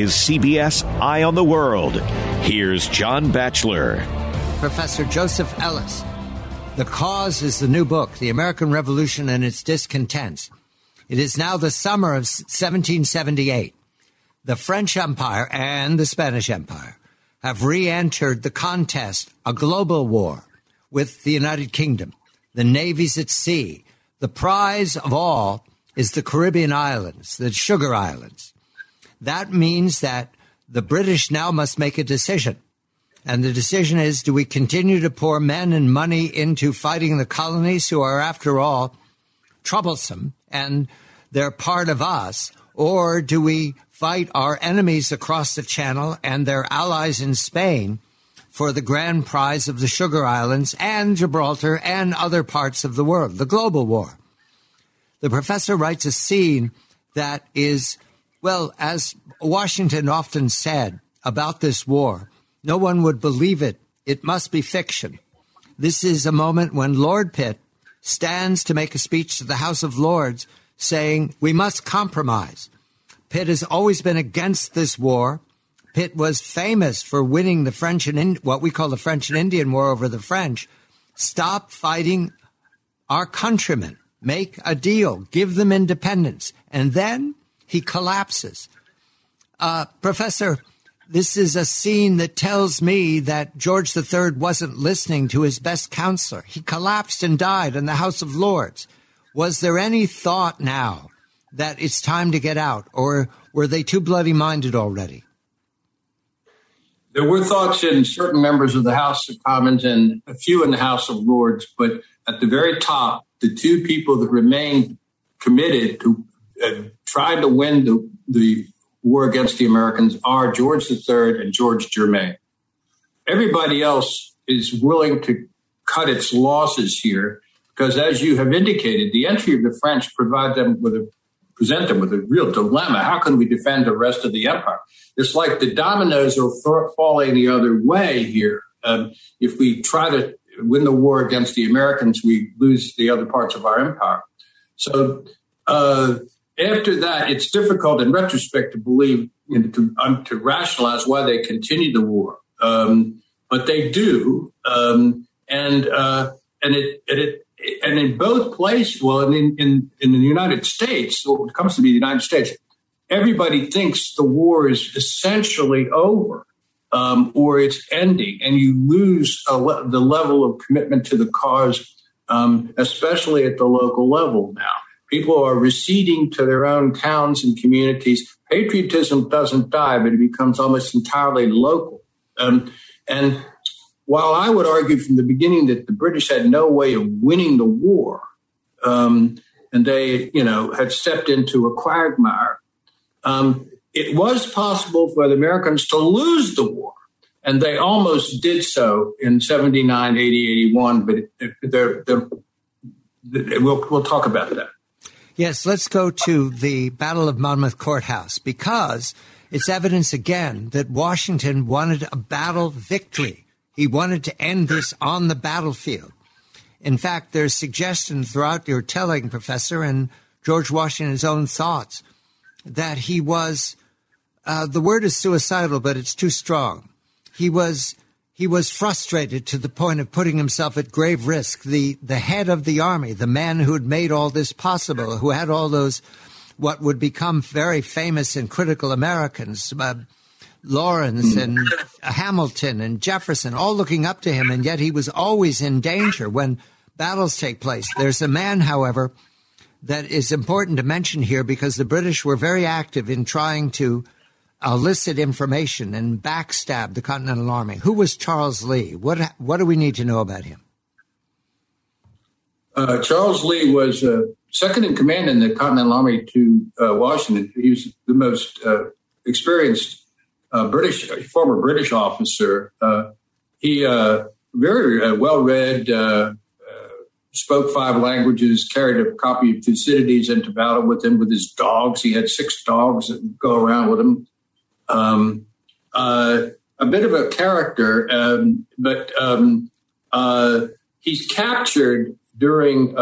is CBS Eye on the World. Here's John Batchelor. Professor Joseph Ellis. The Cause is the new book, The American Revolution and Its Discontents. It is now the summer of 1778. The French Empire and the Spanish Empire have re-entered the contest, a global war, with the United Kingdom. The navy's at sea. The prize of all is the Caribbean islands, the Sugar Islands. That means that the British now must make a decision. And the decision is, do we continue to pour men and money into fighting the colonies who are, after all, troublesome and they're part of us, or do we fight our enemies across the Channel and their allies in Spain for the grand prize of the Sugar Islands and Gibraltar and other parts of the world, the global war? The professor writes a scene that is, well, as Washington often said about this war, no one would believe it. It must be fiction. This is a moment when Lord Pitt stands to make a speech to the House of Lords saying, we must compromise. Pitt has always been against this war. Pitt was famous for winning the French and what we call the French and Indian War over the French. Stop fighting our countrymen. Make a deal. Give them independence. And then he collapses. Professor, this is a scene that tells me that George III wasn't listening to his best counselor. He collapsed and died in the House of Lords. Was there any thought now that it's time to get out, or were they too bloody-minded already? There were thoughts in certain members of the House of Commons and a few in the House of Lords, but at the very top, the two people that remained committed to trying to win the war against the Americans are George III and George Germain. Everybody else is willing to cut its losses here because, as you have indicated, the entry of the French present them with a real dilemma. How can we defend the rest of the empire? It's like the dominoes are falling the other way here. If we try to win the war against the Americans, we lose the other parts of our empire. So after that, it's difficult in retrospect to believe, to rationalize why they continue the war. But they do. And in both places, well, in the United States, when it comes to the United States, everybody thinks the war is essentially over or it's ending, and you lose the level of commitment to the cause, especially at the local level now. People are receding to their own towns and communities. Patriotism doesn't die, but it becomes almost entirely local. And while I would argue from the beginning that the British had no way of winning the war, and they, had stepped into a quagmire, it was possible for the Americans to lose the war. And they almost did so in 79, 80, 81, but we'll talk about that. Yes, let's go to the Battle of Monmouth Courthouse, because it's evidence again that Washington wanted a battle victory. He wanted to end this on the battlefield. In fact, there's suggestion throughout your telling, Professor, and George Washington's own thoughts, that he was, the word is suicidal, but it's too strong. He was frustrated to the point of putting himself at grave risk. The head of the army, the man who had made all this possible, who had all those, what would become very famous and critical Americans, Lawrence and Hamilton and Jefferson, all looking up to him, and yet he was always in danger when battles take place. There's a man, however, that is important to mention here because the British were very active in trying to elicit information and backstab the Continental Army. Who was Charles Lee? What do we need to know about him? Charles Lee was second in command in the Continental Army to Washington. He was the most experienced former British officer. He very well-read, spoke 5 languages, carried a copy of Thucydides into battle with him with his dogs. He had 6 dogs that would go around with him. A bit of a character, but he's captured during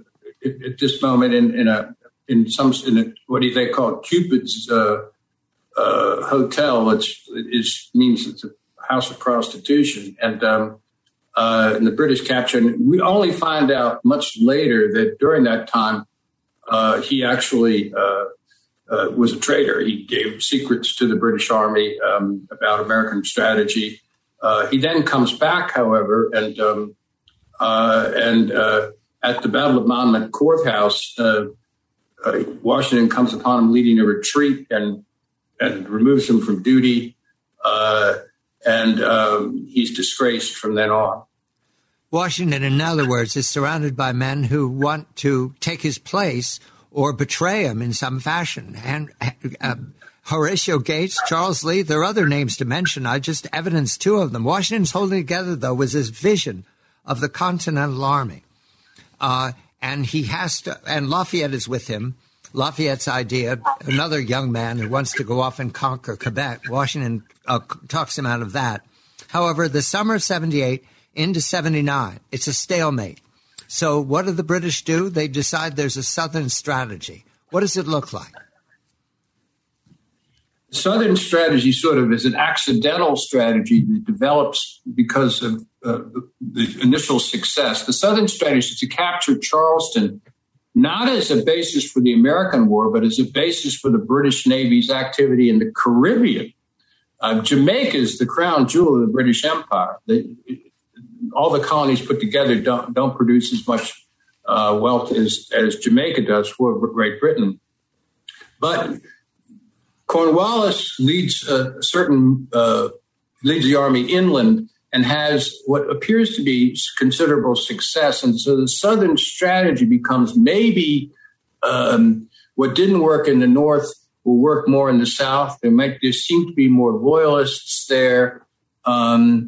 at this moment in what they call Cupid's hotel. It means it's a house of prostitution. And the British capture. And we only find out much later that during that time, he actually was a traitor. He gave secrets to the British Army about American strategy. He then comes back, however, and at the Battle of Monmouth Courthouse, Washington comes upon him leading a retreat and removes him from duty, and he's disgraced from then on. Washington, in other words, is surrounded by men who want to take his place or betray him in some fashion. And Horatio Gates, Charles Lee, there are other names to mention. I just evidenced two of them. Washington's holding together, though, was his vision of the Continental Army. And he has to, and Lafayette is with him. Lafayette's idea, another young man who wants to go off and conquer Quebec. Washington talks him out of that. However, the summer of 78 into 79, it's a stalemate. So what do the British do? They decide there's a Southern strategy. What does it look like? Southern strategy sort of is an accidental strategy that develops because of the initial success. The Southern strategy is to capture Charleston, not as a basis for the American war, but as a basis for the British Navy's activity in the Caribbean. Jamaica is the crown jewel of the British Empire. All the colonies put together don't produce as much wealth as Jamaica does for Great Britain. But Cornwallis leads leads the army inland and has what appears to be considerable success. And so the Southern strategy becomes maybe what didn't work in the North will work more in the South. There seem to be more loyalists there, and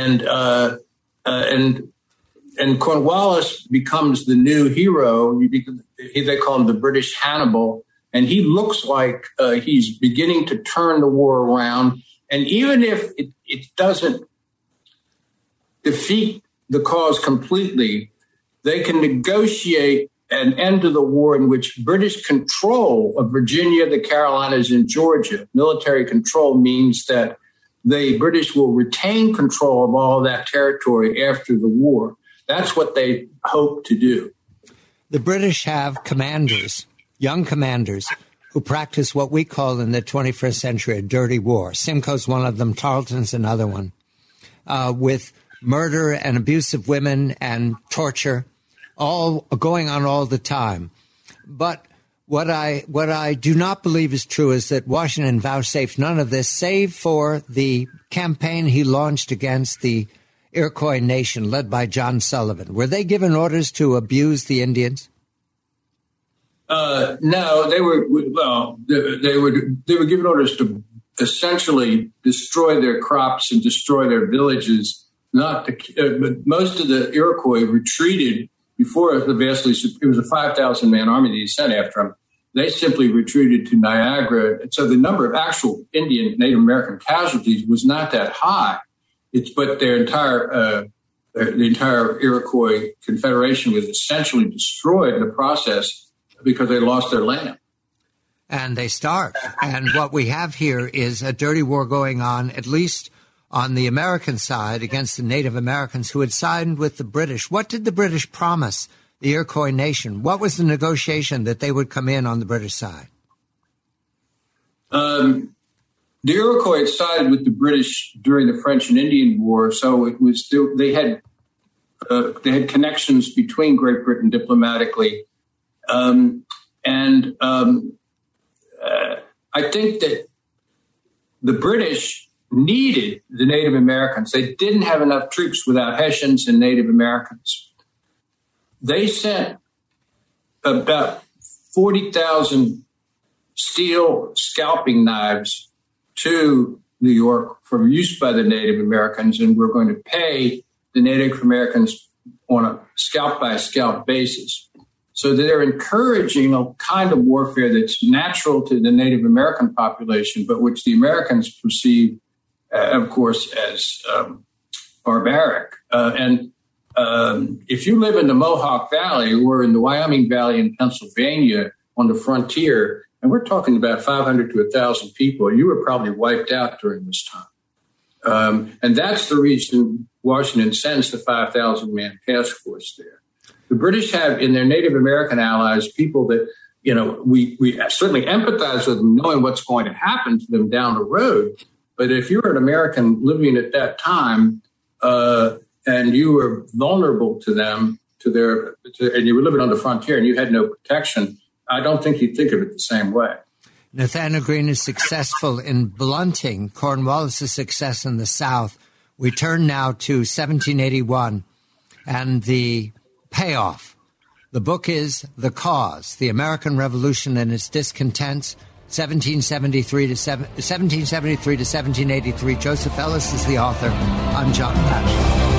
Cornwallis becomes the new hero. They call him the British Hannibal. And he looks like he's beginning to turn the war around. And even if it doesn't defeat the cause completely, they can negotiate an end to the war in which British control of Virginia, the Carolinas, and Georgia, military control, means that the British will retain control of all that territory after the war. That's what they hope to do. The British have commanders, young commanders, who practice what we call in the 21st century a dirty war. Simcoe's one of them, Tarleton's another one, with murder and abuse of women and torture, all going on all the time. But what I do not believe is true is that Washington vouchsafed none of this, save for the campaign he launched against the Iroquois nation led by John Sullivan. Were they given orders to abuse the Indians? No, they were given orders to essentially destroy their crops and destroy their villages. But most of the Iroquois retreated before it was a 5,000-man army that he sent after them. They simply retreated to Niagara. So the number of actual Indian Native American casualties was not that high. But the entire Iroquois Confederation was essentially destroyed in the process because they lost their land. And they starved. And what we have here is a dirty war going on, at least on the American side, against the Native Americans who had sided with the British. What did the British promise the Iroquois nation? What was the negotiation that they would come in on the British side? The Iroquois had sided with the British during the French and Indian War, so it was they had connections between Great Britain diplomatically. I think that the British needed the Native Americans. They didn't have enough troops without Hessians and Native Americans. They sent about 40,000 steel scalping knives to New York for use by the Native Americans, and we're going to pay the Native Americans on a scalp-by-scalp basis. So they're encouraging a kind of warfare that's natural to the Native American population, but which the Americans perceive, of course, as barbaric. If you live in the Mohawk Valley or in the Wyoming Valley in Pennsylvania on the frontier, and we're talking about 500 to 1,000 people, you were probably wiped out during this time. And that's the reason Washington sends the 5,000-man task force there. The British have in their Native American allies people that, we certainly empathize with them, knowing what's going to happen to them down the road. But if you're an American living at that time and you were vulnerable to them, and you were living on the frontier and you had no protection, I don't think you'd think of it the same way. Nathanael Greene is successful in blunting Cornwallis' success in the South. We turn now to 1781 and the payoff. The book is The Cause, The American Revolution and Its Discontents, 1773 to 1783. Joseph Ellis is the author. I'm John Batchelor.